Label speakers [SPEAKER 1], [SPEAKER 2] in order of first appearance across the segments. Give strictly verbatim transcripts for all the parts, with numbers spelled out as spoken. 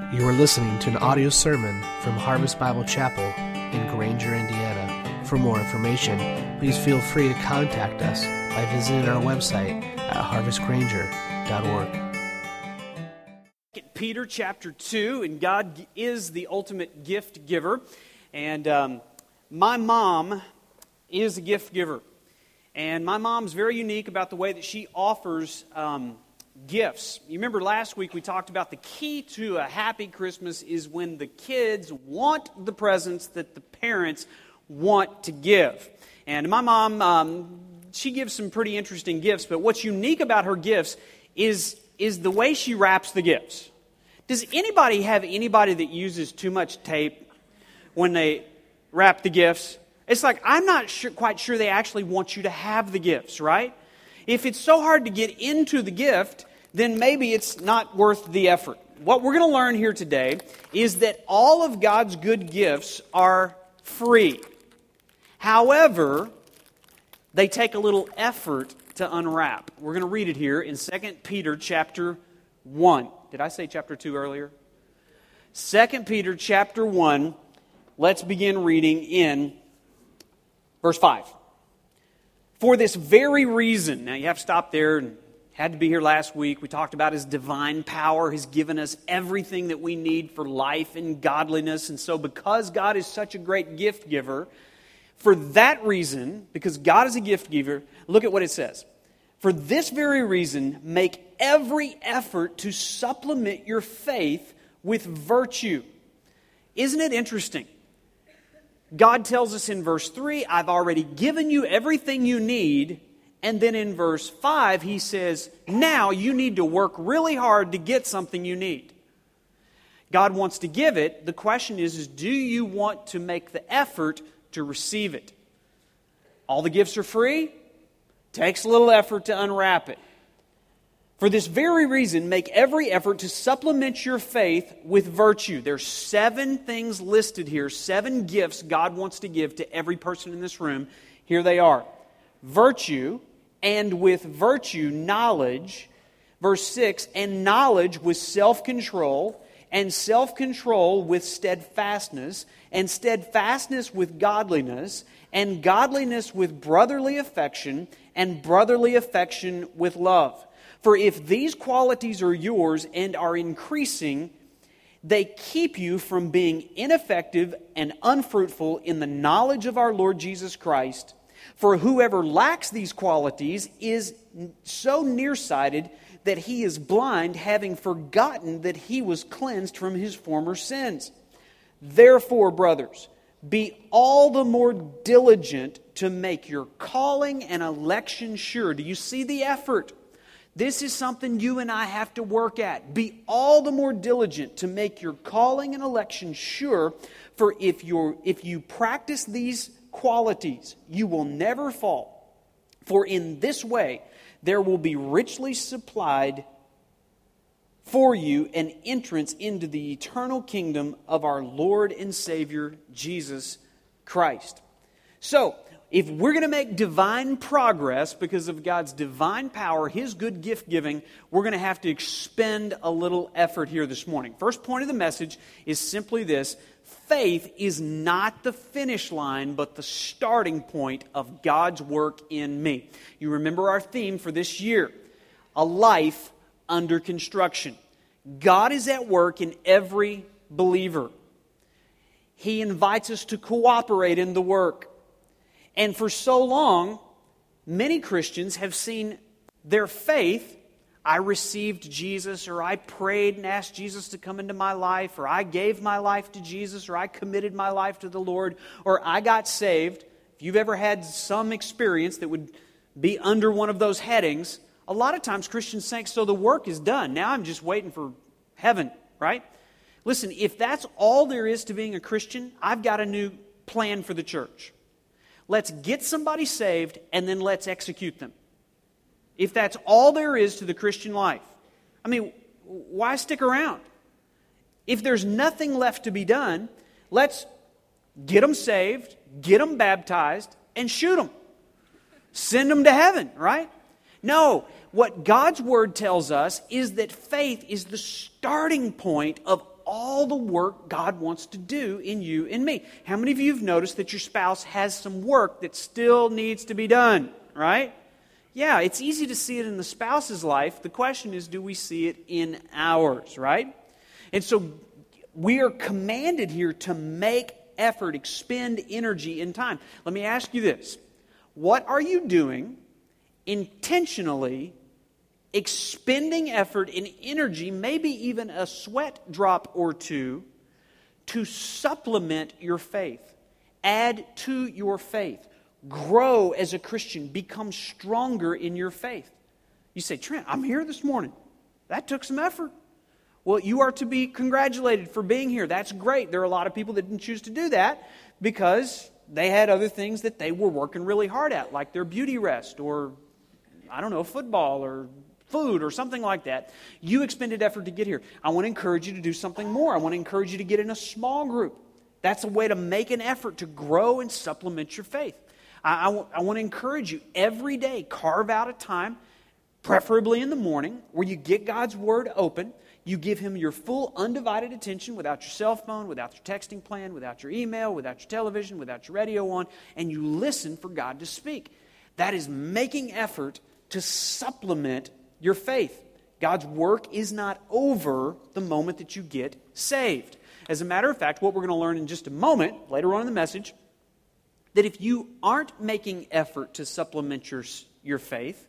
[SPEAKER 1] You are listening to an audio sermon from Harvest Bible Chapel in Granger, Indiana. For more information, please feel free to contact us by visiting our website at harvest granger dot org.
[SPEAKER 2] Peter chapter two, and God is the ultimate gift giver. And um, my mom is a gift giver. And my mom's very unique about the way that she offers um, gifts. You remember last week we talked about the key to a happy Christmas is when the kids want the presents that the parents want to give. And my mom, um, she gives some pretty interesting gifts, but what's unique about her gifts is, is the way she wraps the gifts. Does anybody have anybody that uses too much tape when they wrap the gifts? It's like, I'm not sure, quite sure they actually want you to have the gifts, right? If it's so hard to get into the gift, then maybe it's not worth the effort. What we're going to learn here today is that all of God's good gifts are free. However, they take a little effort to unwrap. We're going to read it here in Second Peter chapter one. Did I say chapter two earlier? Second Peter chapter one. Let's begin reading in verse five. For this very reason, now you have to stop there, and had to be here last week. We talked about His divine power has given us everything that we need for life and godliness. And so because God is such a great gift giver, for that reason, because God is a gift giver, look at what it says. For this very reason, make every effort to supplement your faith with virtue. Isn't it interesting? God tells us in verse three, I've already given you everything you need. And then in verse five, He says, now you need to work really hard to get something you need. God wants to give it. The question is, is do you want to make the effort to receive it? All the gifts are free. Takes a little effort to unwrap it. For this very reason, make every effort to supplement your faith with virtue. There's seven things listed here, seven gifts God wants to give to every person in this room. Here they are. Virtue, and with virtue, knowledge. Verse six, and knowledge with self-control, and self-control with steadfastness, and steadfastness with godliness, and godliness with brotherly affection, and brotherly affection with love. For if these qualities are yours and are increasing, they keep you from being ineffective and unfruitful in the knowledge of our Lord Jesus Christ. For whoever lacks these qualities is so nearsighted that he is blind, having forgotten that he was cleansed from his former sins. Therefore, brothers, be all the more diligent to make your calling and election sure. Do you see the effort? This is something you and I have to work at. Be all the more diligent to make your calling and election sure, for if you're, if you practice these qualities, you will never fall. For in this way, there will be richly supplied for you an entrance into the eternal kingdom of our Lord and Savior, Jesus Christ. So, if we're going to make divine progress because of God's divine power, His good gift giving, we're going to have to expend a little effort here this morning. First point of the message is simply this. Faith is not the finish line, but the starting point of God's work in me. You remember our theme for this year, a life under construction. God is at work in every believer. He invites us to cooperate in the work. And for so long, many Christians have seen their faith, I received Jesus, or I prayed and asked Jesus to come into my life, or I gave my life to Jesus, or I committed my life to the Lord, or I got saved. If you've ever had some experience that would be under one of those headings, a lot of times Christians think, so the work is done. Now I'm just waiting for heaven, right? Listen, if that's all there is to being a Christian, I've got a new plan for the church. Let's get somebody saved, and then let's execute them. If that's all there is to the Christian life, I mean, why stick around? If there's nothing left to be done, let's get them saved, get them baptized, and shoot them. Send them to heaven, right? No, what God's Word tells us is that faith is the starting point of all all the work God wants to do in you and me. How many of you have noticed that your spouse has some work that still needs to be done, right? Yeah, it's easy to see it in the spouse's life. The question is, do we see it in ours, right? And so we are commanded here to make effort, expend energy and time. Let me ask you this. What are you doing intentionally, expending effort and energy, maybe even a sweat drop or two, to supplement your faith, add to your faith, grow as a Christian, become stronger in your faith? You say, Trent, I'm here this morning. That took some effort. Well, you are to be congratulated for being here. That's great. There are a lot of people that didn't choose to do that because they had other things that they were working really hard at, like their beauty rest or, I don't know, football or food or something like that. You expended effort to get here. I want to encourage you to do something more. I want to encourage you to get in a small group. That's a way to make an effort to grow and supplement your faith. I, I, w- I want to encourage you every day, carve out a time, preferably in the morning, where you get God's Word open. You give Him your full undivided attention without your cell phone, without your texting plan, without your email, without your television, without your radio on, and you listen for God to speak. That is making effort to supplement your faith. God's work is not over the moment that you get saved. As a matter of fact, what we're going to learn in just a moment, later on in the message, that if you aren't making effort to supplement your, your faith,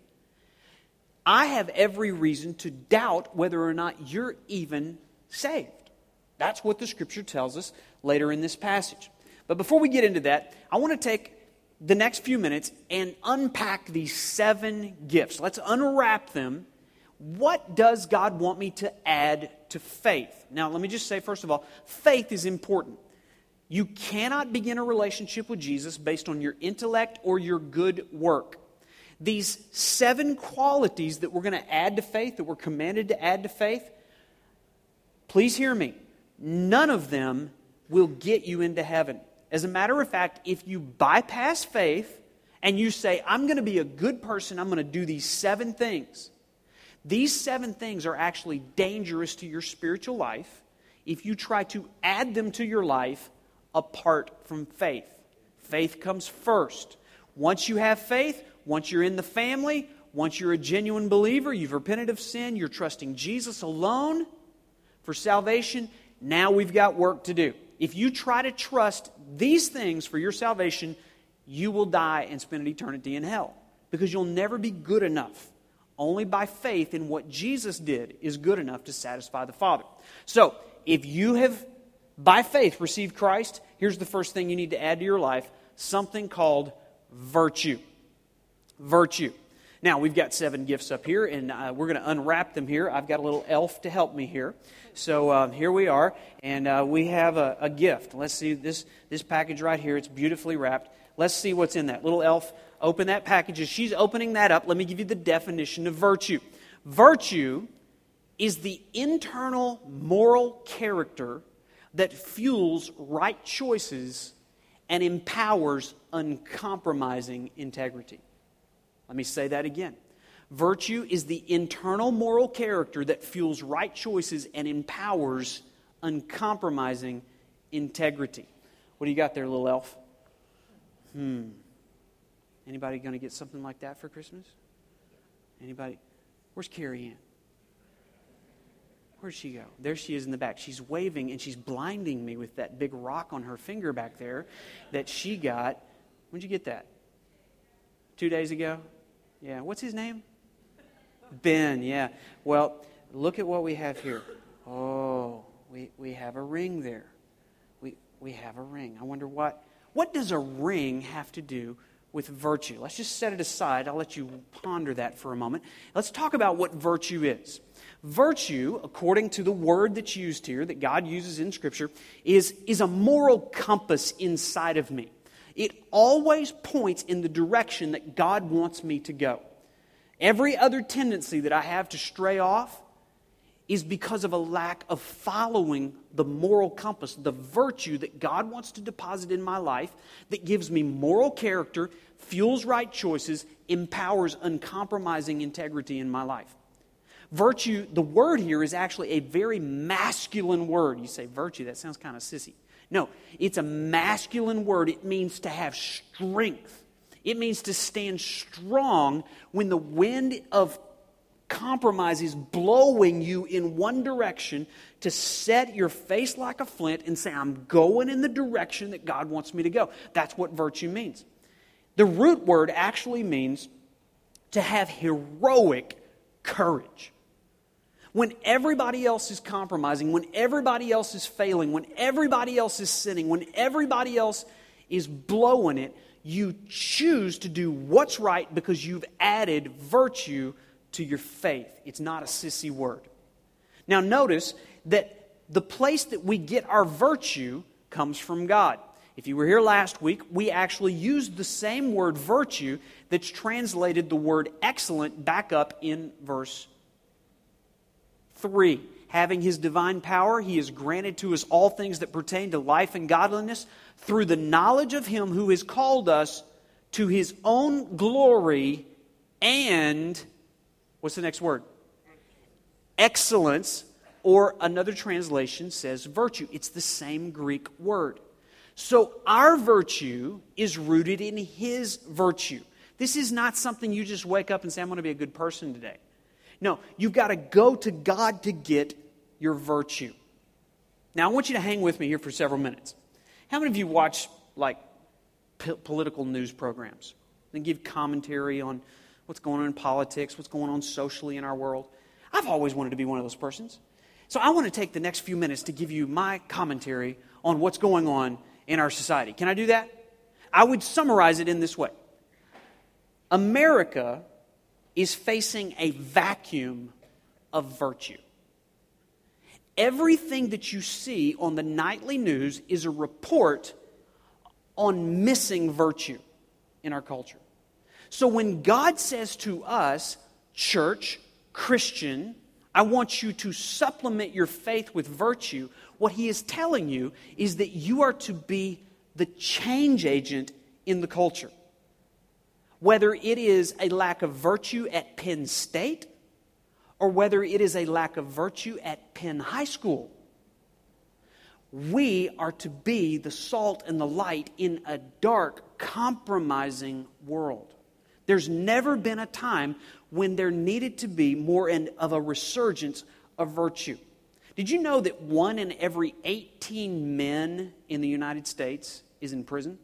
[SPEAKER 2] I have every reason to doubt whether or not you're even saved. That's what the Scripture tells us later in this passage. But before we get into that, I want to take the next few minutes and unpack these seven gifts. Let's unwrap them. What does God want me to add to faith? Now, let me just say, first of all, faith is important. You cannot begin a relationship with Jesus based on your intellect or your good work. These seven qualities that we're going to add to faith, that we're commanded to add to faith, please hear me, none of them will get you into heaven. As a matter of fact, if you bypass faith and you say, I'm going to be a good person, I'm going to do these seven things, these seven things are actually dangerous to your spiritual life if you try to add them to your life apart from faith. Faith comes first. Once you have faith, once you're in the family, once you're a genuine believer, you've repented of sin, you're trusting Jesus alone for salvation, now we've got work to do. If you try to trust these things for your salvation, you will die and spend an eternity in hell because you'll never be good enough. Only by faith in what Jesus did is good enough to satisfy the Father. So, if you have, by faith, received Christ, here's the first thing you need to add to your life, something called virtue. Virtue. Now, we've got seven gifts up here, and uh, we're going to unwrap them here. I've got a little elf to help me here. So uh, here we are, and uh, we have a, a gift. Let's see this, this package right here. It's beautifully wrapped. Let's see what's in that. Little elf, open that package. As she's opening that up, let me give you the definition of virtue. Virtue is the internal moral character that fuels right choices and empowers uncompromising integrity. Let me say that again. Virtue is the internal moral character that fuels right choices and empowers uncompromising integrity. What do you got there, little elf? Hmm. Anybody going to get something like that for Christmas? Anybody? Where's Carrie Ann? Where'd she go? There she is in the back. She's waving and she's blinding me with that big rock on her finger back there that she got. When'd you get that? Two days ago? Yeah. What's his name? Ben, yeah. Well, look at what we have here. Oh, we, we have a ring there. We we have a ring. I wonder what what does a ring have to do with virtue? Let's just set it aside. I'll let you ponder that for a moment. Let's talk about what virtue is. Virtue, according to the word that's used here, that God uses in Scripture, is, is a moral compass inside of me. It always points in the direction that God wants me to go. Every other tendency that I have to stray off is because of a lack of following the moral compass, the virtue that God wants to deposit in my life that gives me moral character, fuels right choices, empowers uncompromising integrity in my life. Virtue, the word here is actually a very masculine word. You say, virtue, that sounds kind of sissy. No, it's a masculine word. It means to have strength. It means to stand strong when the wind of compromise is blowing you in one direction, to set your face like a flint and say, I'm going in the direction that God wants me to go. That's what virtue means. The root word actually means to have heroic courage. When everybody else is compromising, when everybody else is failing, when everybody else is sinning, when everybody else is blowing it, you choose to do what's right because you've added virtue to your faith. It's not a sissy word. Now notice that the place that we get our virtue comes from God. If you were here last week, we actually used the same word virtue that's translated the word excellent back up in verse three. Having His divine power, He has granted to us all things that pertain to life and godliness through the knowledge of Him who has called us to His own glory and, what's the next word? Excellence, or another translation says virtue. It's the same Greek word. So our virtue is rooted in His virtue. This is not something you just wake up and say, I'm going to be a good person today. No, you've got to go to God to get your virtue. Now, I want you to hang with me here for several minutes. How many of you watch, like, p- political news programs? They give commentary on what's going on in politics, what's going on socially in our world. I've always wanted to be one of those persons. So I want to take the next few minutes to give you my commentary on what's going on in our society. Can I do that? I would summarize it in this way. America is facing a vacuum of virtue. Everything that you see on the nightly news is a report on missing virtue in our culture. So when God says to us, church, Christian, I want you to supplement your faith with virtue, what He is telling you is that you are to be the change agent in the culture. Whether it is a lack of virtue at Penn State, or whether it is a lack of virtue at Penn High School, we are to be the salt and the light in a dark, compromising world. There's never been a time when there needed to be more of a resurgence of virtue. Did you know that one in every eighteen men in the United States is in prison?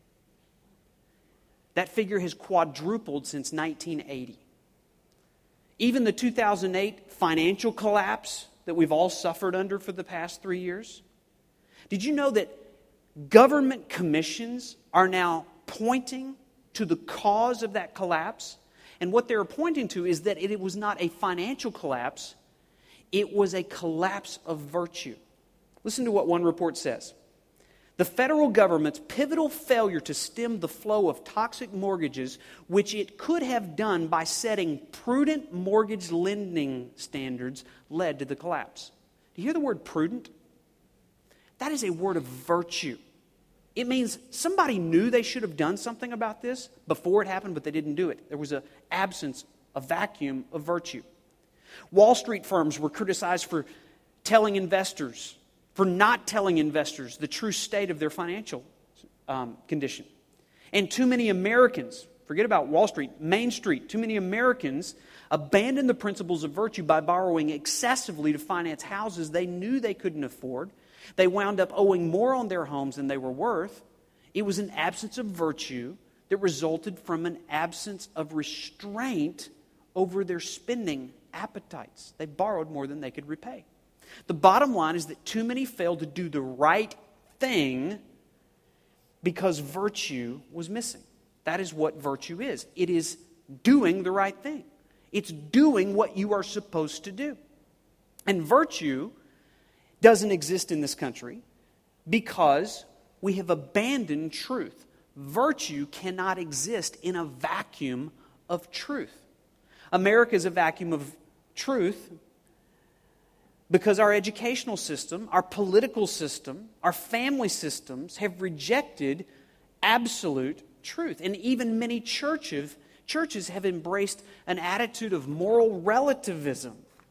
[SPEAKER 2] That figure has quadrupled since nineteen eighty. Even the two thousand eight financial collapse that we've all suffered under for the past three years. Did you know that government commissions are now pointing to the cause of that collapse? And what they're pointing to is that it was not a financial collapse, it was a collapse of virtue. Listen to what one report says. The federal government's pivotal failure to stem the flow of toxic mortgages, which it could have done by setting prudent mortgage lending standards, led to the collapse. Do you hear the word prudent? That is a word of virtue. It means somebody knew they should have done something about this before it happened, but they didn't do it. There was an absence, a vacuum of virtue. Wall Street firms were criticized for telling investors, for not telling investors the true state of their financial um, condition. And too many Americans, forget about Wall Street, Main Street, too many Americans abandoned the principles of virtue by borrowing excessively to finance houses they knew they couldn't afford. They wound up owing more on their homes than they were worth. It was an absence of virtue that resulted from an absence of restraint over their spending appetites. They borrowed more than they could repay. The bottom line is that too many failed to do the right thing because virtue was missing. That is what virtue is. It is doing the right thing. It's doing what you are supposed to do. And virtue doesn't exist in this country because we have abandoned truth. Virtue cannot exist in a vacuum of truth. America is a vacuum of truth because our educational system, our political system, our family systems have rejected absolute truth. And even many churches, churches have embraced an attitude of moral relativism.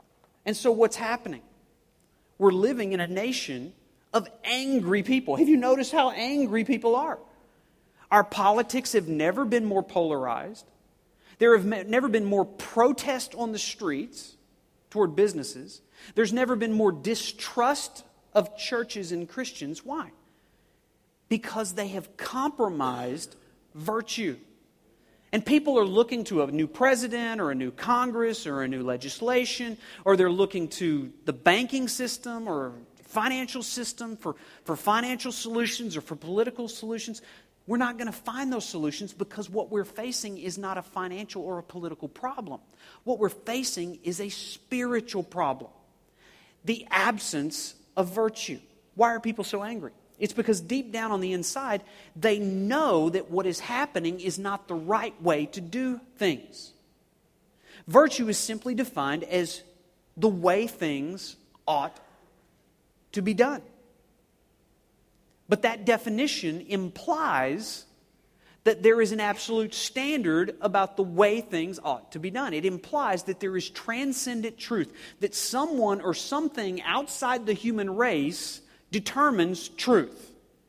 [SPEAKER 2] And so what's happening? We're living in a nation of angry people. Have you noticed how angry people are? Our politics have never been more polarized. There have never been more protest on the streets toward businesses. There's never been more distrust of churches and Christians. Why? Because they have compromised virtue. And people are looking to a new president or a new Congress or a new legislation, or they're looking to the banking system or financial system for, for financial solutions or for political solutions. We're not going to find those solutions because what we're facing is not a financial or a political problem. What we're facing is a spiritual problem. The absence of virtue. Why are people so angry? It's because deep down on the inside, they know that what is happening is not the right way to do things. Virtue is simply defined as the way things ought to be done. But that definition implies that there is an absolute standard about the way things ought to be done. It implies that there is transcendent truth, that someone or something outside the human race determines truth.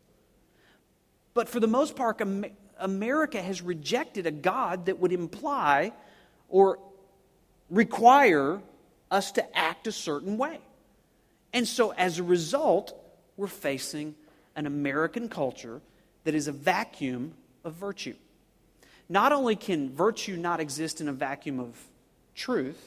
[SPEAKER 2] But for the most part, America has rejected a God that would imply or require us to act a certain way. And so as a result, we're facing an American culture that is a vacuum of virtue. Not only can virtue not exist in a vacuum of truth,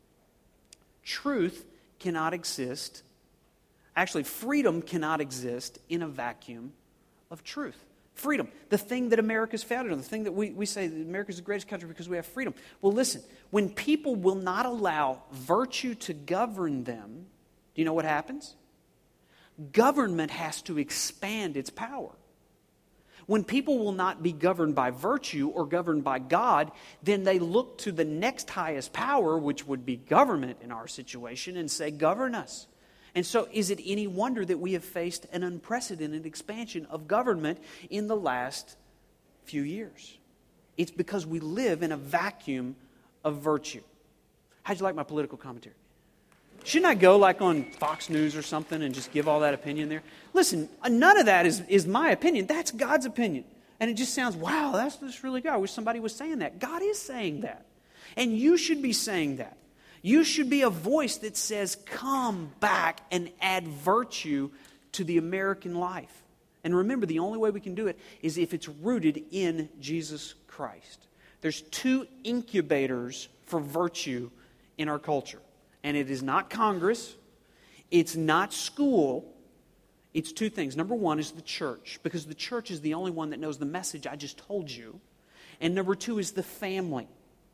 [SPEAKER 2] truth cannot exist, actually freedom cannot exist in a vacuum of truth. Freedom, the thing that America's founded on, the thing that we, we say that America's the greatest country because we have freedom. Well, listen, when people will not allow virtue to govern them, do you know what happens? Government has to expand its power. When people will not be governed by virtue or governed by God, then they look to the next highest power, which would be government in our situation, and say, govern us. And so is it any wonder that we have faced an unprecedented expansion of government in the last few years? It's because we live in a vacuum of virtue. How'd you like my political commentary? Shouldn't I go like on Fox News or something and just give all that opinion there? Listen, none of that is, is my opinion. That's God's opinion. And it just sounds, wow, that's, that's really good. I wish somebody was saying that. God is saying that. And you should be saying that. You should be a voice that says, come back and add virtue to the American life. And remember, the only way we can do it is if it's rooted in Jesus Christ. There's two incubators for virtue in our culture. And it is not Congress, it's not school, it's two things. Number one is the church, because the church is the only one that knows the message I just told you. And number two is the family.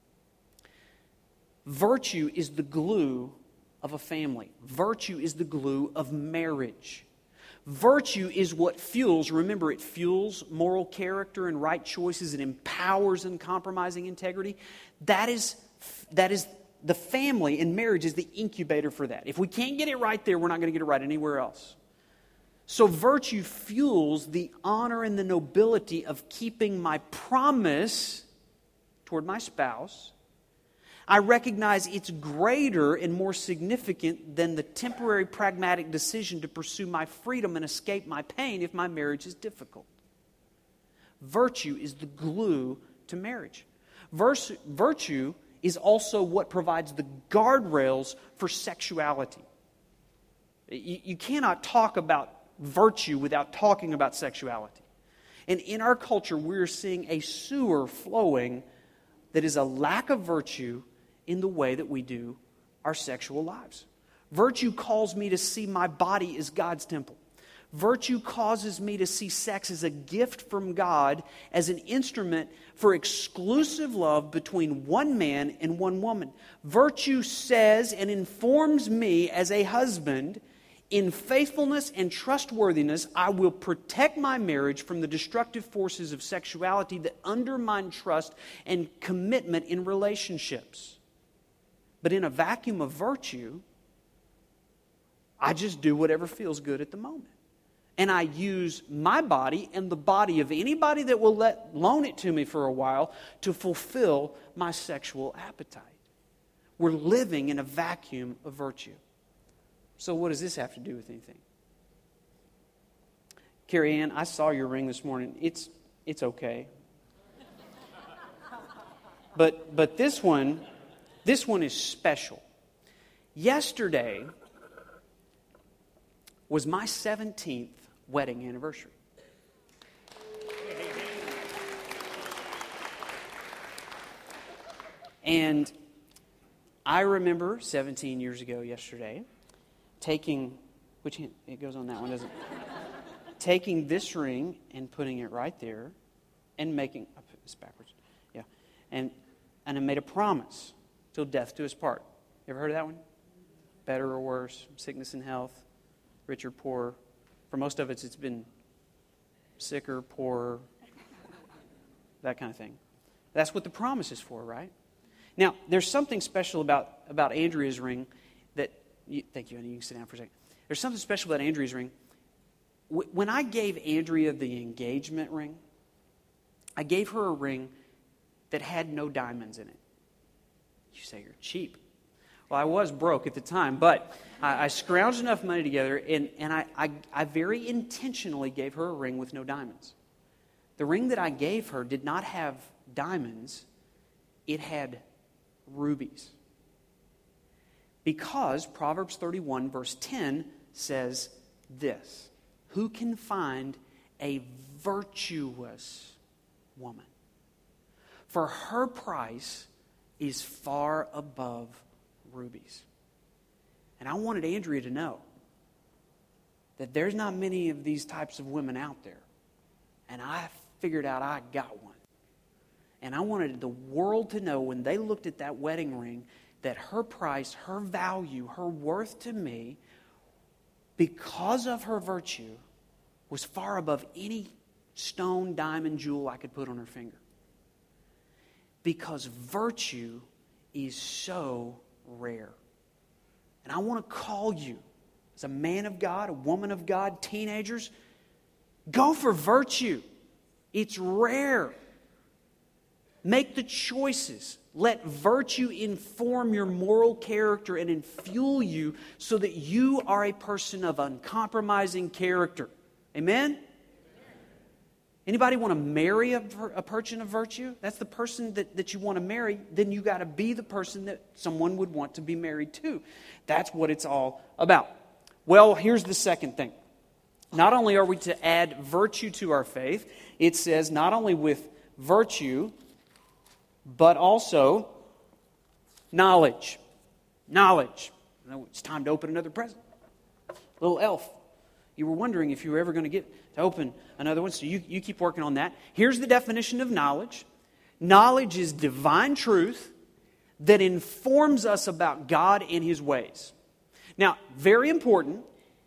[SPEAKER 2] Virtue is the glue of a family. Virtue is the glue of marriage. Virtue is what fuels, remember, it fuels moral character and right choices. It empowers uncompromising integrity. That is, that is the family, and marriage is the incubator for that. If we can't get it right there, we're not going to get it right anywhere else. So virtue fuels the honor and the nobility of keeping my promise toward my spouse. I recognize it's greater and more significant than the temporary pragmatic decision to pursue my freedom and escape my pain if my marriage is difficult. Virtue is the glue to marriage. Virtue is also what provides the guardrails for sexuality. You, you cannot talk about virtue without talking about sexuality. And in our culture, we're seeing a sewer flowing that is a lack of virtue in the way that we do our sexual lives. Virtue calls me to see my body as God's temple. Virtue causes me to see sex as a gift from God, as an instrument for exclusive love between one man and one woman. Virtue says and informs me as a husband, in faithfulness and trustworthiness, I will protect my marriage from the destructive forces of sexuality that undermine trust and commitment in relationships. But in a vacuum of virtue, I just do whatever feels good at the moment. And I use my body and the body of anybody that will let loan it to me for a while to fulfill my sexual appetite. We're living in a vacuum of virtue. So what does this have to do with anything? Carrie Ann, I saw your ring this morning. It's it's okay. But but this one, this one is special. Yesterday was my seventeenth wedding anniversary. And I remember seventeen years ago yesterday taking, which hand, it goes on that one, doesn't it? Taking this ring and putting it right there and making, I put this backwards, yeah. And, and I made a promise till death do us part. You ever heard of that one? Better or worse, sickness and health, rich or poor. For most of us, it's been sicker, poorer, that kind of thing. That's what the promise is for, right? Now, there's something special about, about Andrea's ring that, you, thank you, Annie, you can sit down for a second. There's something special about Andrea's ring. W- when I gave Andrea the engagement ring, I gave her a ring that had no diamonds in it. You say you're cheap. Well, I was broke at the time, but I, I scrounged enough money together, and, and I, I, I very intentionally gave her a ring with no diamonds. The ring that I gave her did not have diamonds. It had rubies. Because Proverbs thirty-one verse ten says this: who can find a virtuous woman? For her price is far above rubies. And I wanted Andrea to know that there's not many of these types of women out there. And I figured out I got one. And I wanted the world to know when they looked at that wedding ring that her price, her value, her worth to me, because of her virtue, was far above any stone, diamond, jewel I could put on her finger. Because virtue is so rare. And I want to call you, as a man of God, a woman of God, teenagers, go for virtue. It's rare. Make the choices. Let virtue inform your moral character and infuel you so that you are a person of uncompromising character. Amen? Anybody want to marry a, a person of virtue? That's the person that, that you want to marry. Then you got to be the person that someone would want to be married to. That's what it's all about. Well, here's the second thing. Not only are we to add virtue to our faith, it says not only with virtue, but also knowledge. Knowledge. It's time to open another present. Little elf. You were wondering if you were ever going to get to open another one, so you, you keep working on that. Here's the definition of knowledge. Knowledge is divine truth that informs us about God and His ways. Now, very important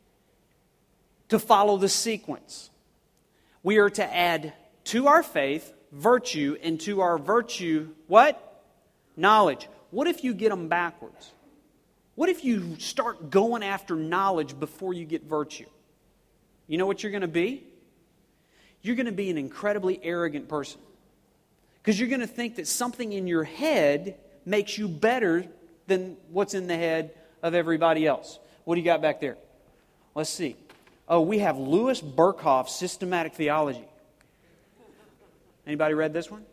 [SPEAKER 2] to follow the sequence. We are to add to our faith virtue, and to our virtue, what? Knowledge. What if you get them backwards? What if you start going after knowledge before you get virtue? You know what you're going to be? You're going to be an incredibly arrogant person. Because you're going to think that something in your head makes you better than what's in the head of everybody else. What do you got back there? Let's see. Oh, we have Louis Berkhof's Systematic Theology. Anybody read this one?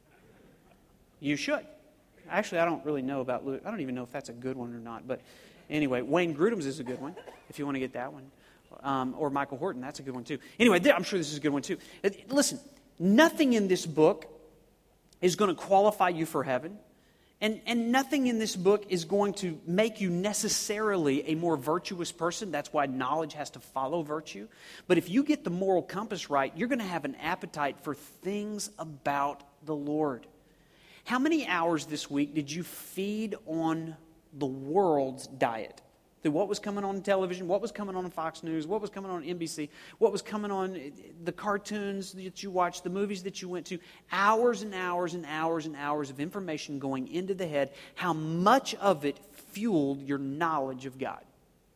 [SPEAKER 2] You should. Actually, I don't really know about Louis. I don't even know if that's a good one or not. But anyway, Wayne Grudem's is a good one, if you want to get that one. Um, or Michael Horton, that's a good one too. Anyway, I'm sure this is a good one too. Listen, nothing in this book is going to qualify you for heaven. And, and nothing in this book is going to make you necessarily a more virtuous person. That's why knowledge has to follow virtue. But if you get the moral compass right, you're going to have an appetite for things about the Lord. How many hours this week did you feed on the world's diet? Through what was coming on television, what was coming on Fox News, what was coming on N B C, what was coming on the cartoons that you watched, the movies that you went to, hours and hours and hours and hours of information going into the head. How much of it fueled your knowledge of God?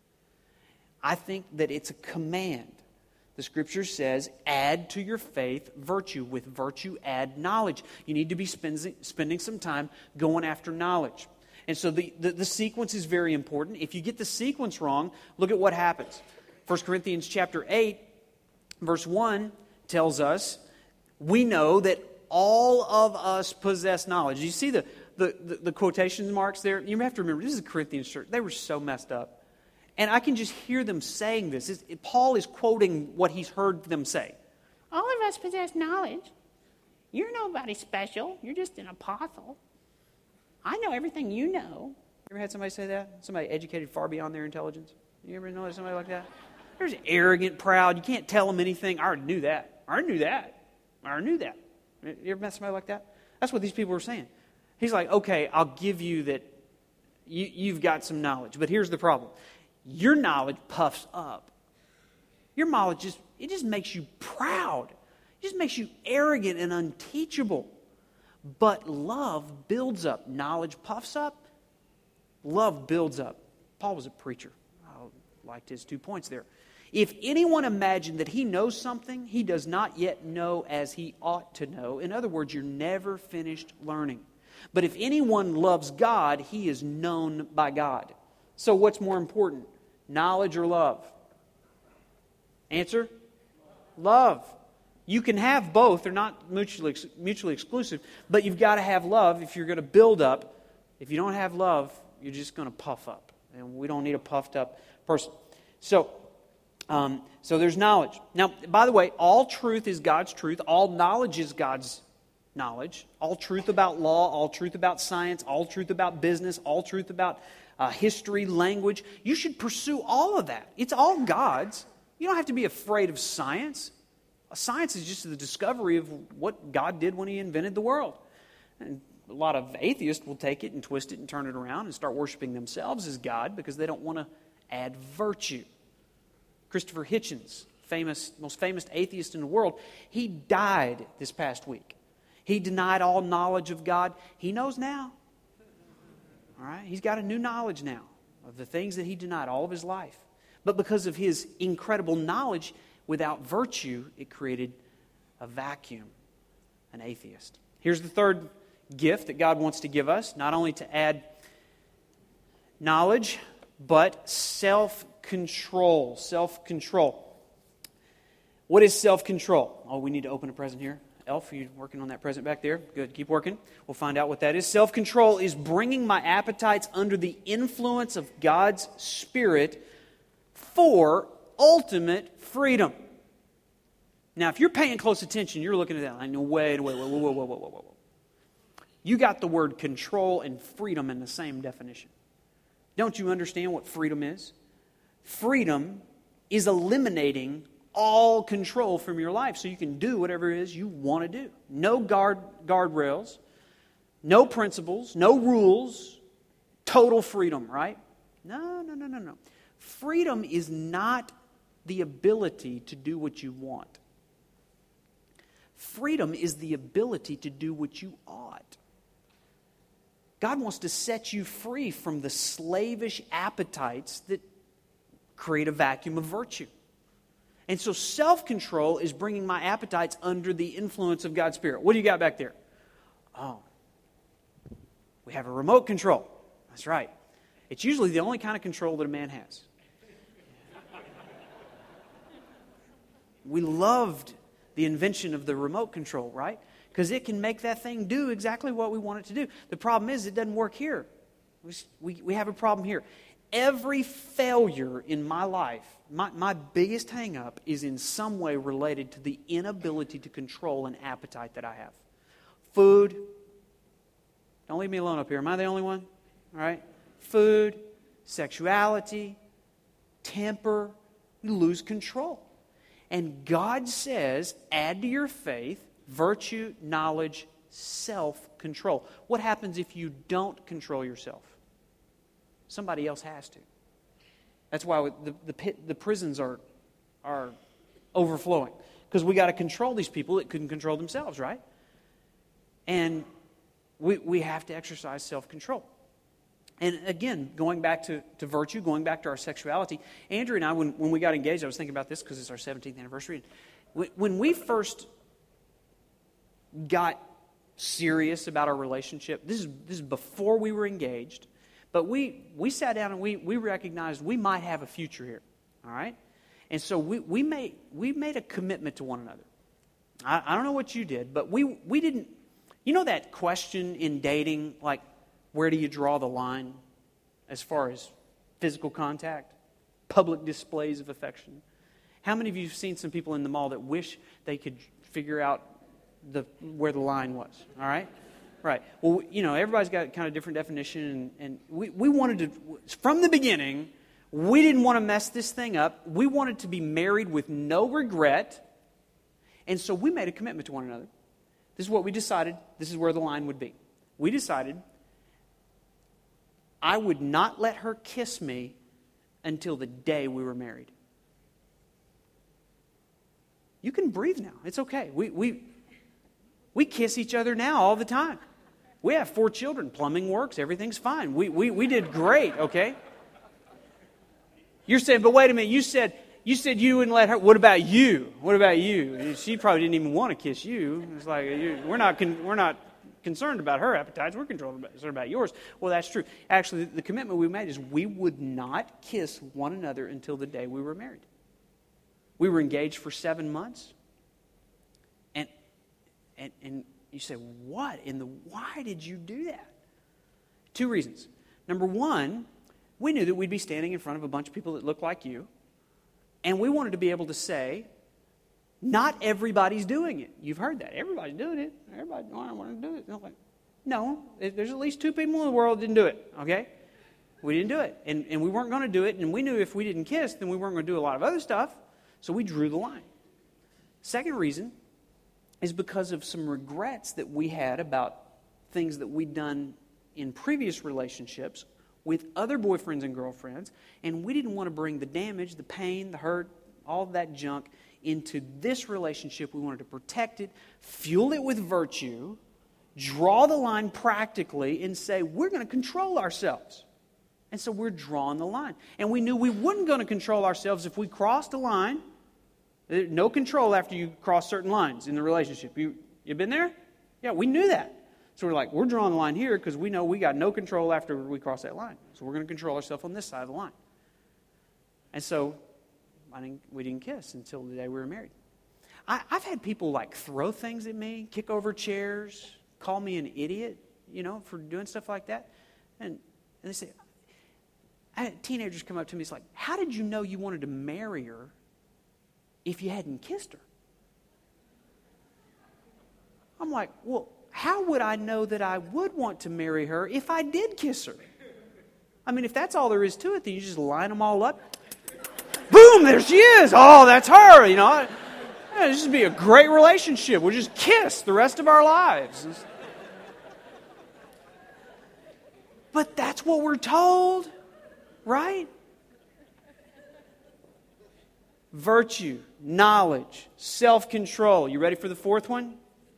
[SPEAKER 2] I think that it's a command. The Scripture says, add to your faith virtue. With virtue, add knowledge. You need to be spending, spending some time going after knowledge. And so the, the, the sequence is very important. If you get the sequence wrong, look at what happens. First Corinthians chapter eight, verse one tells us, we know that all of us possess knowledge. You see the, the, the, the quotation marks there? You have to remember, this is a Corinthians church. They were so messed up. And I can just hear them saying this. It's, it, Paul is quoting what he's heard them say.
[SPEAKER 3] All of us possess knowledge. You're nobody special. You're just an apostle. I know everything you know.
[SPEAKER 2] You ever had somebody say that? Somebody educated far beyond their intelligence? You ever know somebody like that? They're just arrogant, proud. You can't tell them anything. I already knew that. I already knew that. I already knew that. You ever met somebody like that? That's what these people were saying. He's like, okay, I'll give you that you, you've got some knowledge. But here's the problem. Your knowledge puffs up. Your knowledge just, it just makes you proud. It just makes you arrogant and unteachable. But love builds up. Knowledge puffs up. Love builds up. Paul was a preacher. I liked his two points there. If anyone imagined that he knows something, he does not yet know as he ought to know. In other words, you're never finished learning. But if anyone loves God, he is known by God. So what's more important, knowledge or love? Answer? Love. You can have both. They're not mutually mutually exclusive. But you've got to have love if you're going to build up. If you don't have love, you're just going to puff up. And we don't need a puffed up person. So, um, so there's knowledge. Now, by the way, all truth is God's truth. All knowledge is God's knowledge. All truth about law, all truth about science, all truth about business, all truth about uh, history, language. You should pursue all of that. It's all God's. You don't have to be afraid of science. Science is just the discovery of what God did when He invented the world. And a lot of atheists will take it and twist it and turn it around and start worshiping themselves as God because they don't want to add virtue. Christopher Hitchens, famous, most famous atheist in the world, he died this past week. He denied all knowledge of God. He knows now. All right? He's got a new knowledge now of the things that he denied all of his life. But because of his incredible knowledge, without virtue, it created a vacuum, an atheist. Here's the third gift that God wants to give us, not only to add knowledge, but self-control. Self-control. What is self-control? Oh, we need to open a present here. Elf, are you working on that present back there? Good, keep working. We'll find out what that is. Self-control is bringing my appetites under the influence of God's Spirit for ultimate freedom. Now, if you're paying close attention, you're looking at that. I know, wait, wait, wait, whoa, whoa, whoa, whoa, whoa, whoa. You got the word control and freedom in the same definition. Don't you understand what freedom is? Freedom is eliminating all control from your life so you can do whatever it is you want to do. No guard guardrails, no principles, no rules, total freedom, right? No, no, no, no, no. Freedom is not the ability to do what you want. Freedom is the ability to do what you ought. God wants to set you free from the slavish appetites that create a vacuum of virtue. And so self-control is bringing my appetites under the influence of God's Spirit. What do you got back there? Oh, we have a remote control. That's right. It's usually the only kind of control that a man has. We loved the invention of the remote control, right? Because it can make that thing do exactly what we want it to do. The problem is it doesn't work here. We, we, we have a problem here. Every failure in my life, my, my biggest hang-up is in some way related to the inability to control an appetite that I have. Food. Don't leave me alone up here. Am I the only one? All right. Food, sexuality, temper. We lose control. And God says, add to your faith virtue, knowledge, self-control. What happens if you don't control yourself? Somebody else has to. That's why the, the, pit, the prisons are, are overflowing. Because we got to control these people that couldn't control themselves, right? And we, we have to exercise self-control. And again, going back to, to virtue, going back to our sexuality, Andrew and I, when, when we got engaged, I was thinking about this because it's our seventeenth anniversary. When, when we first got serious about our relationship, this is, this is before we were engaged, But we, we sat down and we, we recognized we might have a future here. All right? And so we, we, made, we made a commitment to one another. I, I don't know what you did, but we, we didn't... You know that question in dating, like, where do you draw the line as far as physical contact, public displays of affection? How many of you have seen some people in the mall that wish they could figure out the where the line was? All right? Right. Well, you know, everybody's got kind of different definition, and, and we, we wanted to, from the beginning, we didn't want to mess this thing up. We wanted to be married with no regret, and so we made a commitment to one another. This is what we decided. This is where the line would be. We decided I would not let her kiss me until the day we were married. You can breathe now. It's okay. We we we kiss each other now all the time. We have four children. Plumbing works. Everything's fine. We we we did great, okay? You're saying, but wait a minute, you said you said you wouldn't let her. What about you? What about you? She probably didn't even want to kiss you. It's like we're not con- we're not concerned about her appetites. We're concerned about yours. Well, that's true. Actually, the commitment we made is we would not kiss one another until the day we were married. We were engaged for seven months. And and and you say, what in the why did you do that? Two reasons. Number one, we knew that we'd be standing in front of a bunch of people that looked like you. And we wanted to be able to say, not everybody's doing it. You've heard that. Everybody's doing it. Everybody, oh, I want to do it. No, there's at least two people in the world that didn't do it, okay? We didn't do it. And, and we weren't going to do it. And we knew if we didn't kiss, then we weren't going to do a lot of other stuff. So we drew the line. Second reason is because of some regrets that we had about things that we'd done in previous relationships with other boyfriends and girlfriends, and we didn't want to bring the damage, the pain, the hurt, all of that junk into this relationship. We wanted to protect it, fuel it with virtue, draw the line practically, and say, we're going to control ourselves. And so we're drawing the line. And we knew we weren't going to control ourselves if we crossed a line. No control after you cross certain lines in the relationship. You, you been there? Yeah, we knew that. So we're like, we're drawing the line here because we know we got no control after we cross that line. So we're going to control ourselves on this side of the line. And so I didn't, we didn't kiss until the day we were married. I, I've had people like throw things at me, kick over chairs, call me an idiot, you know, for doing stuff like that. And, and they say, I had teenagers come up to me, it's like, how did you know you wanted to marry her if you hadn't kissed her? I'm like, well, how would I know that I would want to marry her if I did kiss her? I mean, if that's all there is to it, then you just line them all up. Boom, there she is. Oh, that's her. You know, yeah, this would be a great relationship. We'll just kiss the rest of our lives. But that's what we're told, right? Virtue, knowledge, self-control. You ready for the fourth one?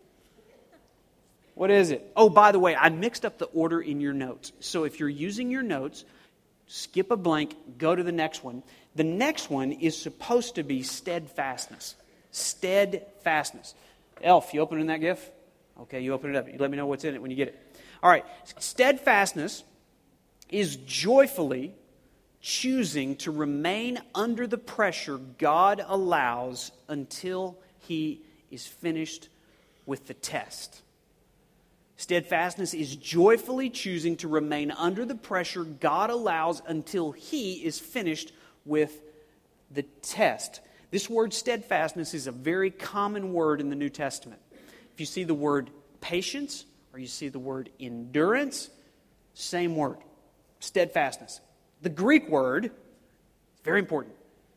[SPEAKER 2] What is it? Oh, by the way, I mixed up the order in your notes. So if you're using your notes, skip a blank, go to the next one. The next one is supposed to be steadfastness. Steadfastness. Elf, you opening that gift? Okay, you open it up. You let me know what's in it when you get it. All right. Steadfastness is joyfully choosing to remain under the pressure God allows until He is finished with the test. Steadfastness is joyfully choosing to remain under the pressure God allows until He is finished with the test. This word steadfastness is a very common word in the New Testament. If you see the word patience or you see the word endurance, same word, steadfastness. The Greek word, very important,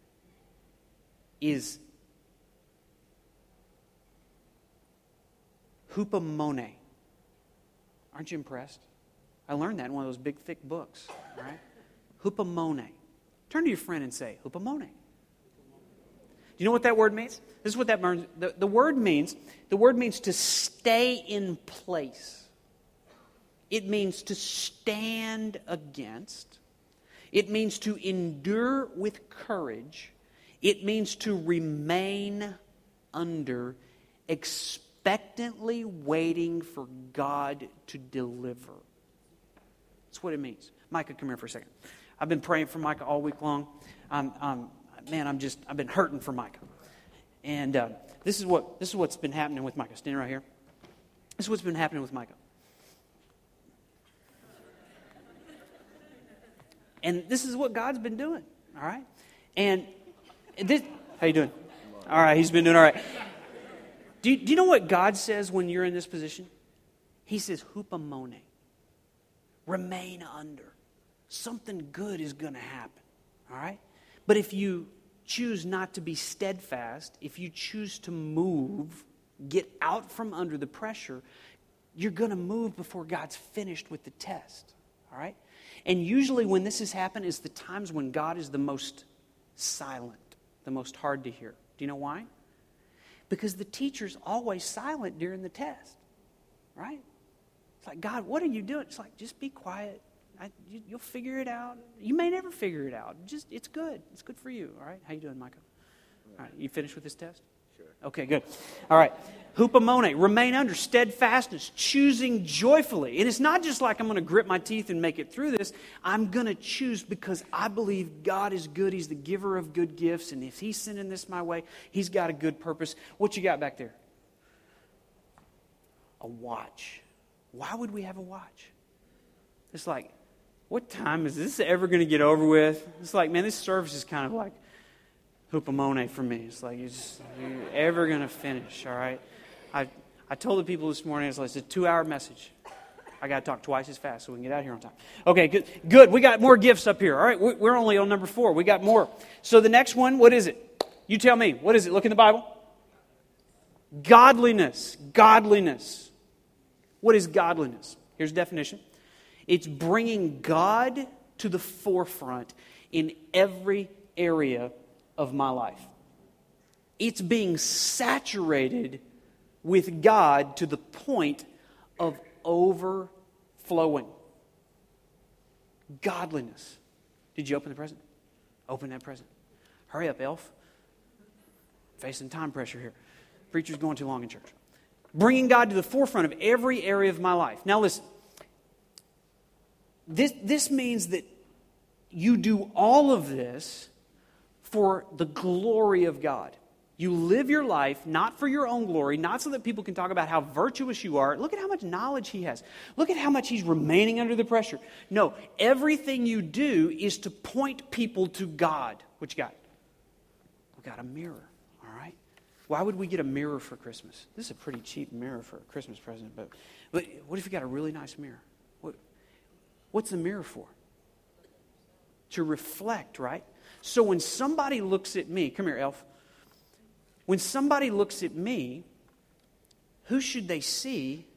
[SPEAKER 2] is hupomone. Aren't you impressed? I learned that in one of those big, thick books. All right? Hupomone. Turn to your friend and say, hupomone. Do you know what that word means? This is what that means. The, the word means, the word means to stay in place. It means to stand against. It means to endure with courage. It means to remain under, expectantly waiting for God to deliver. That's what it means. Micah, come here for a second. I've been praying for Micah all week long. I'm, I'm, man, I'm just, I've been hurting for Micah. And uh, this is what this is what's been happening with Micah. Standing right here. This is what's been happening with Micah. And this is what God's been doing, all right? And this, how you doing? All right, he's been doing all right. Do you, do you know what God says when you're in this position? He says, hupomone. Remain under. Something good is going to happen, all right? But if you choose not to be steadfast, if you choose to move, get out from under the pressure, you're going to move before God's finished with the test, all right? And usually when this has happened is the times when God is the most silent, the most hard to hear. Do you know why? Because the teacher's always silent during the test, right? It's like, God, what are you doing? It's like, just be quiet. I, you, you'll figure it out. You may never figure it out. Just, it's good. It's good for you, all right? How you doing, Micah? All right, you finished with this test? Sure. Okay, good. All right. Hupomone, remain under, steadfastness, choosing joyfully. And it's not just like I'm going to grit my teeth and make it through this. I'm going to choose because I believe God is good. He's the giver of good gifts. And if He's sending this my way, He's got a good purpose. What you got back there? A watch. Why would we have a watch? It's like, what time is this ever going to get over with? It's like, man, this service is kind of like hupomone for me. It's like, it's, you're ever going to finish, all right? I I told the people this morning, it's like, it's a two-hour message. I got to talk twice as fast so we can get out of here on time. Okay, good. Good. We got more gifts up here. All right, we're only on number four. We got more. So the next one, what is it? You tell me. What is it? Look in the Bible. Godliness. Godliness. What is godliness? Here's the definition. It's bringing God to the forefront in every area of my life. It's being saturated with God to the point of overflowing. Godliness. Did you open the present? Open that present. Hurry up, elf. Facing time pressure here. Preacher's going too long in church. Bringing God to the forefront of every area of my life. Now listen. This, this means that you do all of this for the glory of God. You live your life not for your own glory, not so that people can talk about how virtuous you are. Look at how much knowledge he has. Look at how much he's remaining under the pressure. No, everything you do is to point people to God. What you got? We got a mirror, all right? Why would we get a mirror for Christmas? This is a pretty cheap mirror for a Christmas present, but, but what if you got a really nice mirror? What, what's the mirror for? To reflect, right? So when somebody looks at me, come here, elf. When somebody looks at me, who should they see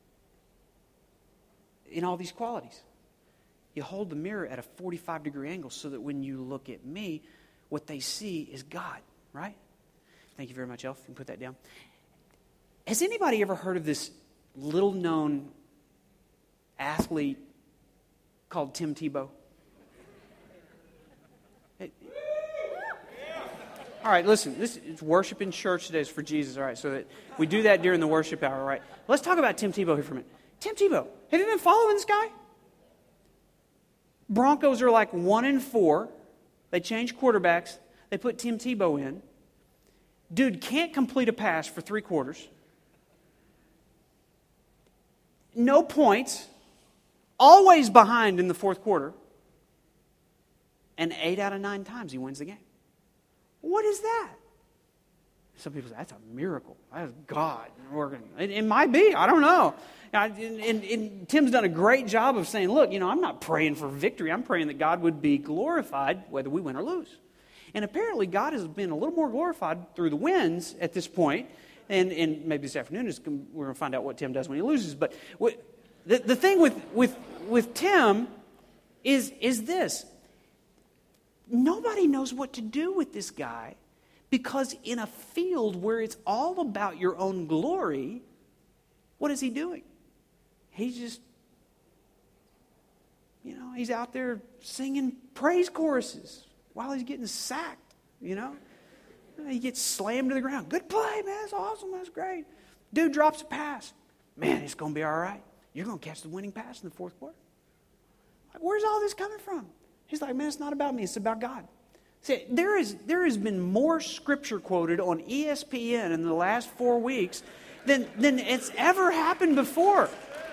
[SPEAKER 2] in all these qualities? You hold the mirror at a forty-five degree angle so that when you look at me, what they see is God, right? Thank you very much, Elf. You can put that down. Has anybody ever heard of this little-known athlete called Tim Tebow? All right, listen, this is worship in church today is for Jesus, all right, so that we do that during the worship hour, all right? Let's talk about Tim Tebow here for a minute. Tim Tebow, have you been following this guy? Broncos are like one and four. They changed quarterbacks. They put Tim Tebow in. Dude can't complete a pass for three quarters. No points. Always behind in the fourth quarter. And eight out of nine times he wins the game. What is that? Some people say, that's a miracle. That is God working. It, it might be. I don't know. And, and, and Tim's done a great job of saying, look, you know, I'm not praying for victory. I'm praying that God would be glorified whether we win or lose. And apparently God has been a little more glorified through the wins at this point. And, and maybe this afternoon is, we're going to find out what Tim does when he loses. But what, the, the thing with, with, with Tim is, is this. Nobody knows what to do with this guy because in a field where it's all about your own glory, what is he doing? He's just, you know, he's out there singing praise choruses while he's getting sacked, you know. He gets slammed to the ground. Good play, man. That's awesome. That's great. Dude drops a pass. Man, it's going to be all right. You're going to catch the winning pass in the fourth quarter. Where's all this coming from? He's like, man, it's not about me. It's about God. See, there is there has been more scripture quoted on E S P N in the last four weeks than, than it's ever happened before.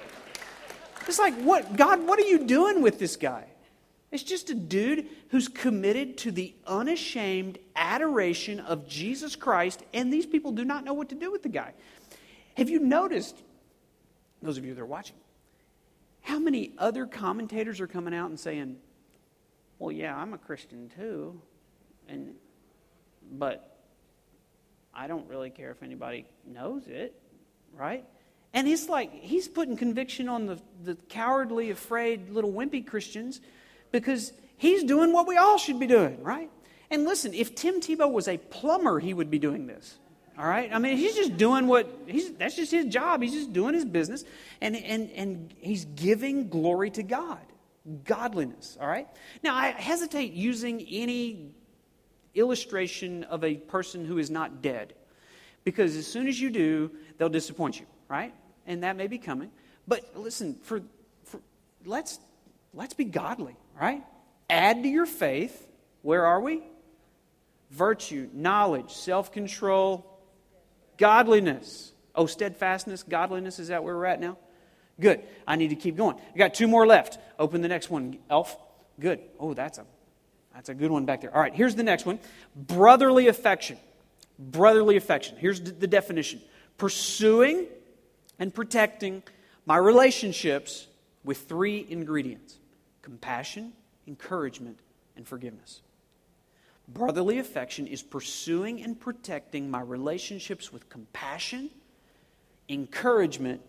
[SPEAKER 2] It's like, what, God, what are you doing with this guy? It's just a dude who's committed to the unashamed adoration of Jesus Christ, and these people do not know what to do with the guy. Have you noticed, those of you that are watching, how many other commentators are coming out and saying, well, yeah, I'm a Christian too, and but I don't really care if anybody knows it, right? And he's like, he's putting conviction on the, the cowardly, afraid, little wimpy Christians because he's doing what we all should be doing, right? And listen, if Tim Tebow was a plumber, he would be doing this, all right? I mean, he's just doing what, he's that's just his job. He's just doing his business, and, and, and he's giving glory to God, godliness, all right? Now, I hesitate using any illustration of a person who is not dead because as soon as you do, they'll disappoint you, right? And that may be coming. But listen, for, for let's let's be godly, right? Add to your faith, where are we? Virtue, knowledge, self-control, godliness. Oh, steadfastness, godliness, is that where we're at now? Good. I need to keep going. I got two more left. Open the next one, Elf. Good. Oh, that's a that's a good one back there. All right, here's the next one. Brotherly affection. Brotherly affection. Here's the definition. Pursuing and protecting my relationships with three ingredients: compassion, encouragement, and forgiveness. Brotherly affection is pursuing and protecting my relationships with compassion, encouragement,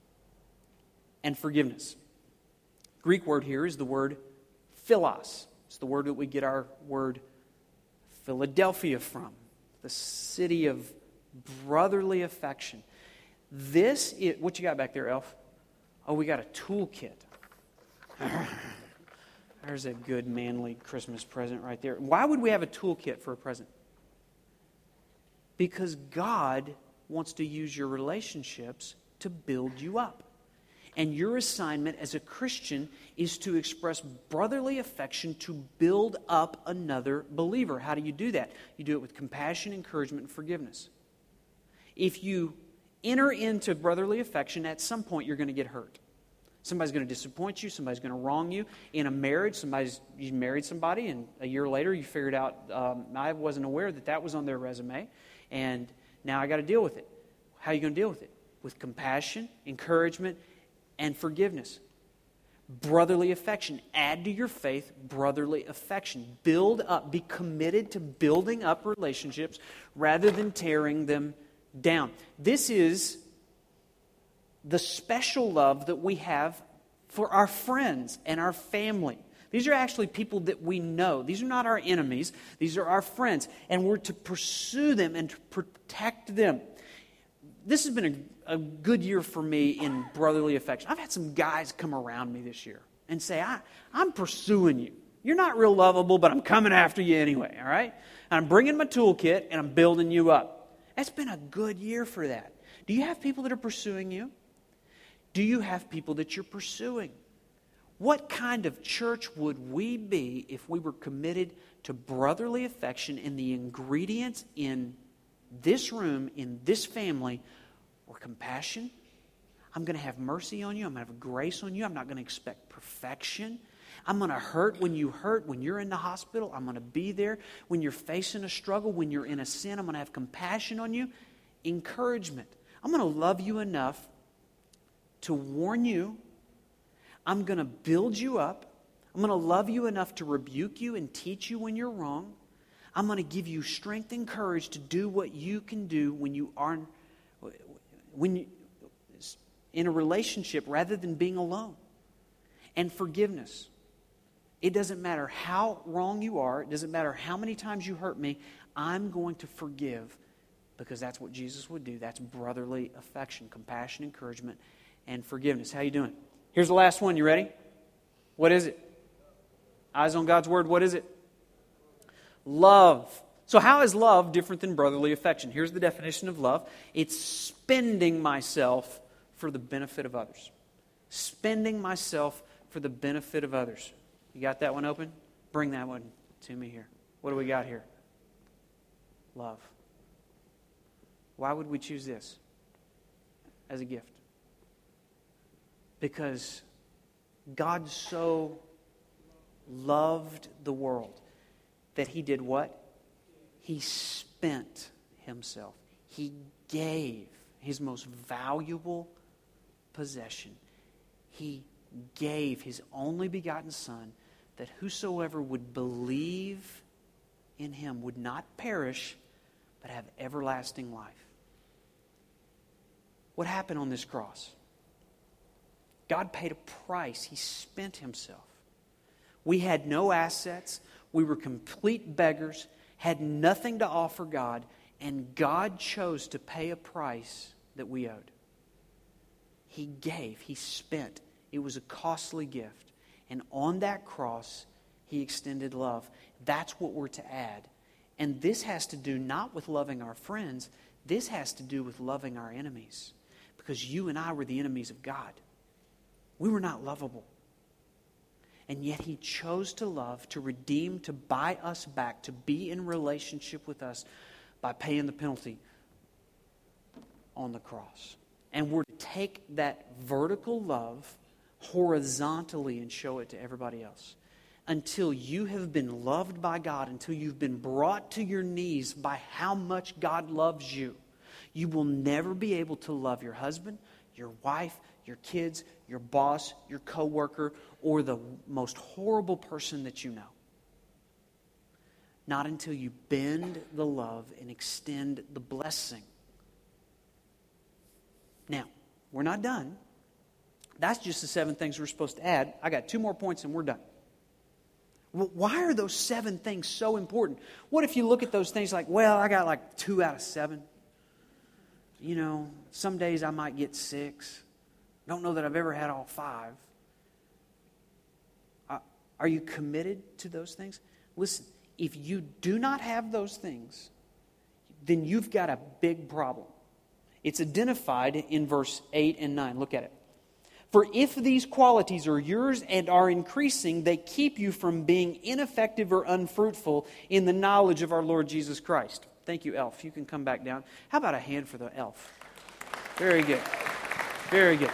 [SPEAKER 2] and forgiveness. Greek word here is the word philos. It's the word that we get our word Philadelphia from, the city of brotherly affection. This is, what you got back there, Elf? Oh, we got a toolkit. There's a good manly Christmas present right there. Why would we have a toolkit for a present? Because God wants to use your relationships to build you up. And your assignment as a Christian is to express brotherly affection to build up another believer. How do you do that? You do it with compassion, encouragement, and forgiveness. If you enter into brotherly affection, at some point you're going to get hurt. Somebody's going to disappoint you. Somebody's going to wrong you. In a marriage, somebody's you married somebody, and a year later you figured out, um, I wasn't aware that that was on their resume, and now I got to deal with it. How are you going to deal with it? With compassion, encouragement, and forgiveness. Brotherly affection. Add to your faith brotherly affection. Build up. Be committed to building up relationships rather than tearing them down. This is the special love that we have for our friends and our family. These are actually people that we know. These are not our enemies. These are our friends. And we're to pursue them and to protect them. This has been a, a good year for me in brotherly affection. I've had some guys come around me this year and say, I, I'm pursuing you. You're not real lovable, but I'm coming after you anyway, all right? And I'm bringing my toolkit and I'm building you up. It's been a good year for that. Do you have people that are pursuing you? Do you have people that you're pursuing? What kind of church would we be if we were committed to brotherly affection, and the ingredients in this room, in this family, were compassion? I'm going to have mercy on you. I'm going to have grace on you. I'm not going to expect perfection. I'm going to hurt when you hurt. When you're in the hospital, I'm going to be there. When you're facing a struggle, when you're in a sin, I'm going to have compassion on you. Encouragement. I'm going to love you enough to warn you. I'm going to build you up. I'm going to love you enough to rebuke you and teach you when you're wrong. I'm going to give you strength and courage to do what you can do when you are when you, in a relationship rather than being alone. And forgiveness. It doesn't matter how wrong you are. It doesn't matter how many times you hurt me. I'm going to forgive because that's what Jesus would do. That's brotherly affection, compassion, encouragement, and forgiveness. How you doing? Here's the last one. You ready? What is it? Eyes on God's Word. What is it? Love. So how is love different than brotherly affection? Here's the definition of love. It's spending myself for the benefit of others. Spending myself for the benefit of others. You got that one open? Bring that one to me here. What do we got here? Love. Why would we choose this as a gift? Because God so loved the world that He did what? He spent Himself. He gave His most valuable possession. He gave His only begotten Son, that whosoever would believe in Him would not perish, but have everlasting life. What happened on this cross? God paid a price. He spent Himself. We had no assets. We were complete beggars, had nothing to offer God, and God chose to pay a price that we owed. He gave. He spent. It was a costly gift. And on that cross, He extended love. That's what we're to add. And this has to do not with loving our friends. This has to do with loving our enemies. Because you and I were the enemies of God. We were not lovable. And yet He chose to love, to redeem, to buy us back, to be in relationship with us by paying the penalty on the cross. And we're to take that vertical love horizontally and show it to everybody else. Until you have been loved by God, until you've been brought to your knees by how much God loves you, you will never be able to love your husband, your wife, your kids, your boss, your coworker, or the most horrible person that you know. Not until you bend the love and extend the blessing. Now, we're not done. That's just the seven things we're supposed to add. I got two more points and we're done. Well, why are those seven things so important? What if you look at those things like, well, I got like two out of seven. You know, some days I might get six. Don't know that I've ever had all five. Uh, are you committed to those things? Listen, if you do not have those things, then you've got a big problem. It's identified in verse eight and nine. Look at it. For if these qualities are yours and are increasing, they keep you from being ineffective or unfruitful in the knowledge of our Lord Jesus Christ. Thank you, Elf. You can come back down. How about a hand for the elf? Very good. Very good.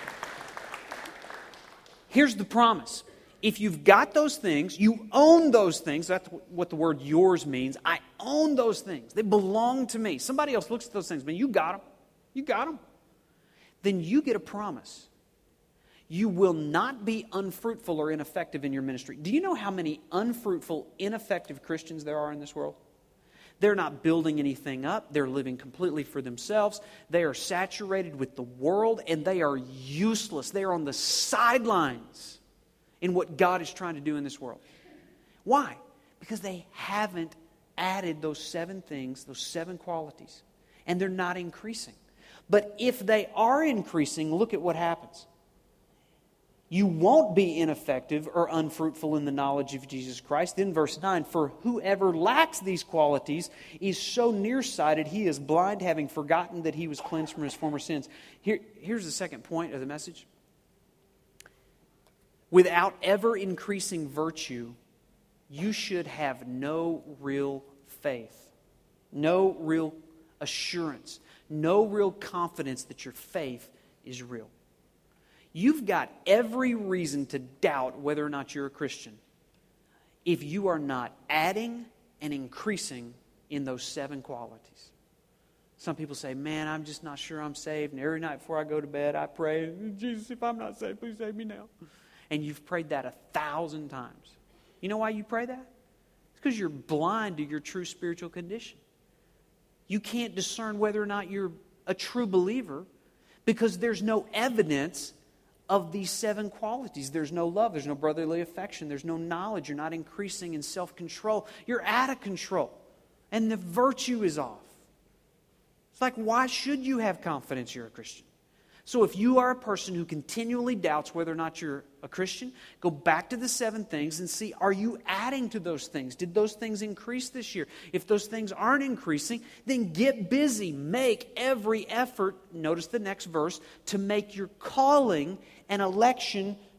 [SPEAKER 2] Here's the promise. If you've got those things, you own those things. That's what the word yours means. I own those things. They belong to me. Somebody else looks at those things, but you got them. You got them. Then you get a promise. You will not be unfruitful or ineffective in your ministry. Do you know how many unfruitful, ineffective Christians there are in this world? They're not building anything up. They're living completely for themselves. They are saturated with the world, and they are useless. They are on the sidelines in what God is trying to do in this world. Why? Because they haven't added those seven things, those seven qualities, and they're not increasing. But if they are increasing, look at what happens. You won't be ineffective or unfruitful in the knowledge of Jesus Christ. Then verse nine, for whoever lacks these qualities is so nearsighted he is blind, having forgotten that he was cleansed from his former sins. Here, here's the second point of the message. Without ever increasing virtue, you should have no real faith, no real assurance, no real confidence that your faith is real. You've got every reason to doubt whether or not you're a Christian if you are not adding and increasing in those seven qualities. Some people say, man, I'm just not sure I'm saved. And every night before I go to bed, I pray, Jesus, if I'm not saved, please save me now. And you've prayed that a thousand times. You know why you pray that? It's because you're blind to your true spiritual condition. You can't discern whether or not you're a true believer because there's no evidence of these seven qualities. There's no love. There's no brotherly affection. There's no knowledge. You're not increasing in self-control. You're out of control. And the virtue is off. It's like, why should you have confidence you're a Christian? So if you are a person who continually doubts whether or not you're a Christian, go back to the seven things and see, are you adding to those things? Did those things increase this year? If those things aren't increasing, then get busy. Make every effort, notice the next verse, to make your calling and election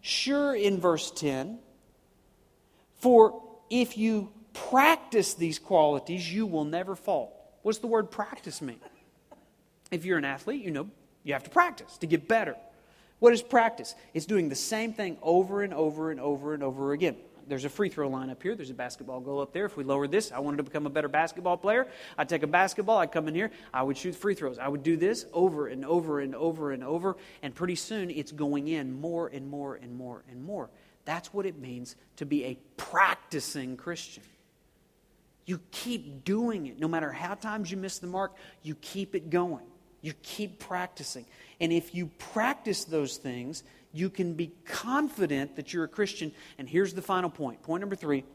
[SPEAKER 2] Sure, in verse ten, for if you practice these qualities, you will never fall. What's the word practice mean? If you're an athlete, you know you have to practice to get better. What is practice? It's doing the same thing over and over and over and over again. There's a free throw line up here. There's a basketball goal up there. If we lowered this, I wanted to become a better basketball player. I'd take a basketball. I'd come in here. I would shoot free throws. I would do this over and over and over and over. And pretty soon, it's going in more and more and more and more. That's what it means to be a practicing Christian. You keep doing it. No matter how times you miss the mark, you keep it going. You keep practicing. And if you practice those things, you can be confident that you're a Christian. And here's the final point. Point number three.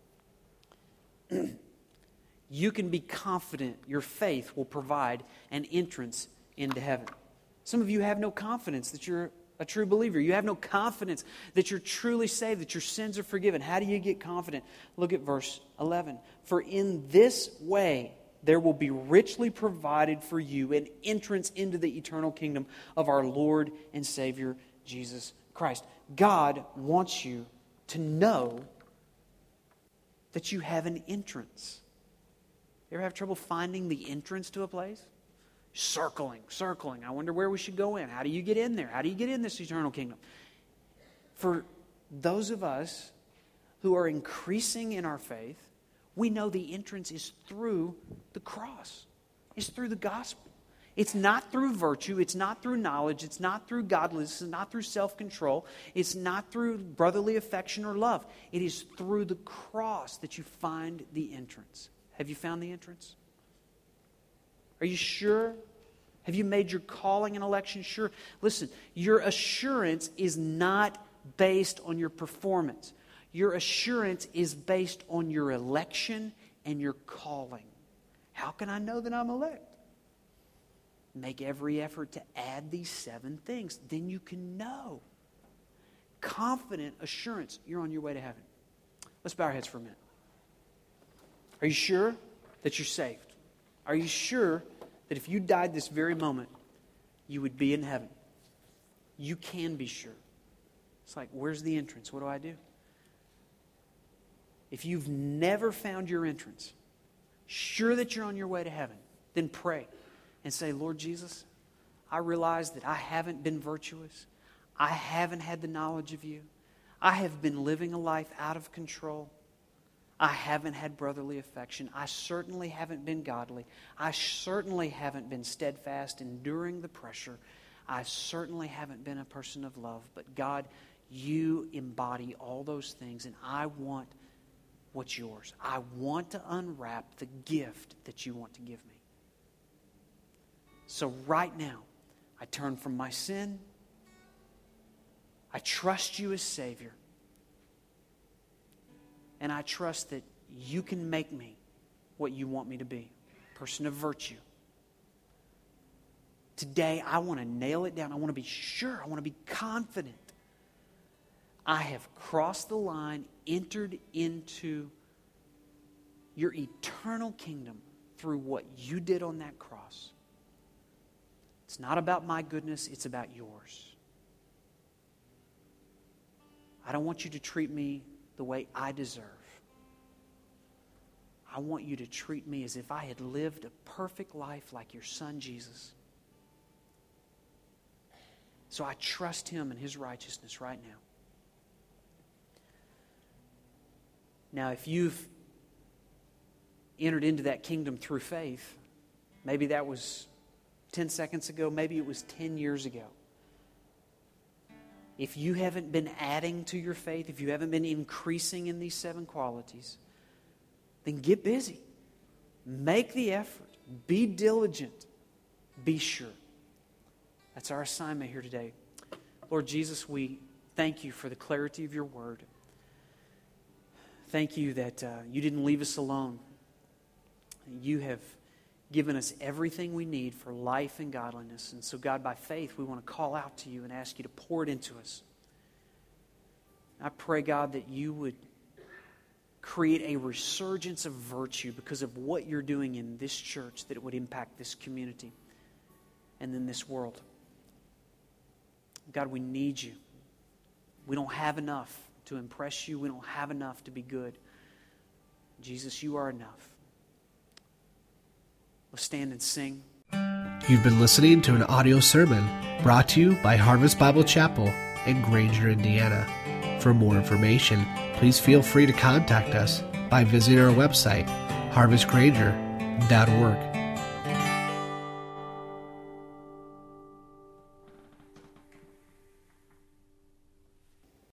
[SPEAKER 2] You can be confident your faith will provide an entrance into heaven. Some of you have no confidence that you're a true believer. You have no confidence that you're truly saved, that your sins are forgiven. How do you get confident? Look at verse eleven. For in this way there will be richly provided for you an entrance into the eternal kingdom of our Lord and Savior, Jesus Christ. God wants you to know that you have an entrance. You ever have trouble finding the entrance to a place? Circling, circling. I wonder where we should go in. How do you get in there? How do you get in this eternal kingdom? For those of us who are increasing in our faith, we know the entrance is through the cross. It's through the gospel. It's not through virtue. It's not through knowledge. It's not through godliness. It's not through self-control. It's not through brotherly affection or love. It is through the cross that you find the entrance. Have you found the entrance? Are you sure? Have you made your calling and election sure? Listen, your assurance is not based on your performance. Your assurance is based on your election and your calling. How can I know that I'm elect? Make every effort to add these seven things. Then you can know. Confident assurance, you're on your way to heaven. Let's bow our heads for a minute. Are you sure that you're saved? Are you sure that if you died this very moment, you would be in heaven? You can be sure. It's like, where's the entrance? What do I do? If you've never found your entrance, sure that you're on your way to heaven, then pray and say, Lord Jesus, I realize that I haven't been virtuous. I haven't had the knowledge of you. I have been living a life out of control. I haven't had brotherly affection. I certainly haven't been godly. I certainly haven't been steadfast, enduring the pressure. I certainly haven't been a person of love. But God, you embody all those things, and I want what's yours. I want to unwrap the gift that you want to give me. So right now, I turn from my sin. I trust you as Savior. And I trust that you can make me what you want me to be, a person of virtue. Today, I want to nail it down. I want to be sure. I want to be confident. I have crossed the line, entered into your eternal kingdom through what you did on that cross. It's not about my goodness, it's about yours. I don't want you to treat me the way I deserve. I want you to treat me as if I had lived a perfect life like your Son, Jesus. So I trust Him and His righteousness right now. Now, if you've entered into that kingdom through faith, maybe that was ten seconds ago, maybe it was ten years ago. If you haven't been adding to your faith, if you haven't been increasing in these seven qualities, then get busy. Make the effort. Be diligent. Be sure. That's our assignment here today. Lord Jesus, we thank you for the clarity of your word. Thank you that uh, you didn't leave us alone. You have given us everything we need for life and godliness. And so, God, by faith, we want to call out to you and ask you to pour it into us. I pray, God, that you would create a resurgence of virtue because of what you're doing in this church, that it would impact this community and then this world. God, we need you. We don't have enough to impress you. We don't have enough to be good. Jesus, you are enough. Let's stand and sing.
[SPEAKER 1] You've been listening to an audio sermon brought to you by Harvest Bible Chapel in Granger, Indiana. For more information, please feel free to contact us by visiting our website, harvest granger dot org.